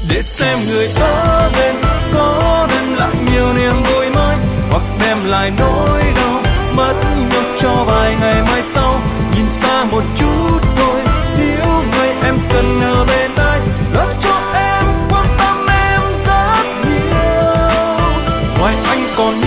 để xem người ở bên có đem lại nhiều niềm vui mới, hoặc đem lại nỗi đau mất nhục cho vài ngày mai sau. Nhìn xa một chút thôi, nếu người em cần ở bên ai, lo cho em, quan tâm em rất nhiều. Ngoài anh còn